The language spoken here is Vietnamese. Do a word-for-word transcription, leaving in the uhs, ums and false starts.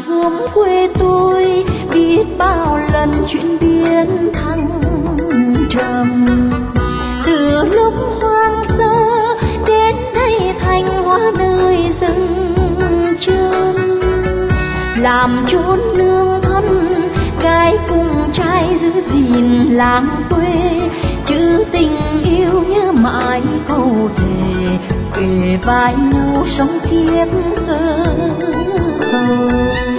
gốm quê tôi biết bao lần chuyện biến thăng trầm. Từ lúc hoang sơ đến nay thành hoa nơi rừng chân, làm chốn nương thân gái cùng trai giữ gìn làng quê. Chữ tình yêu nhớ mãi câu thề, kề vai nhau sống kiếp thơ.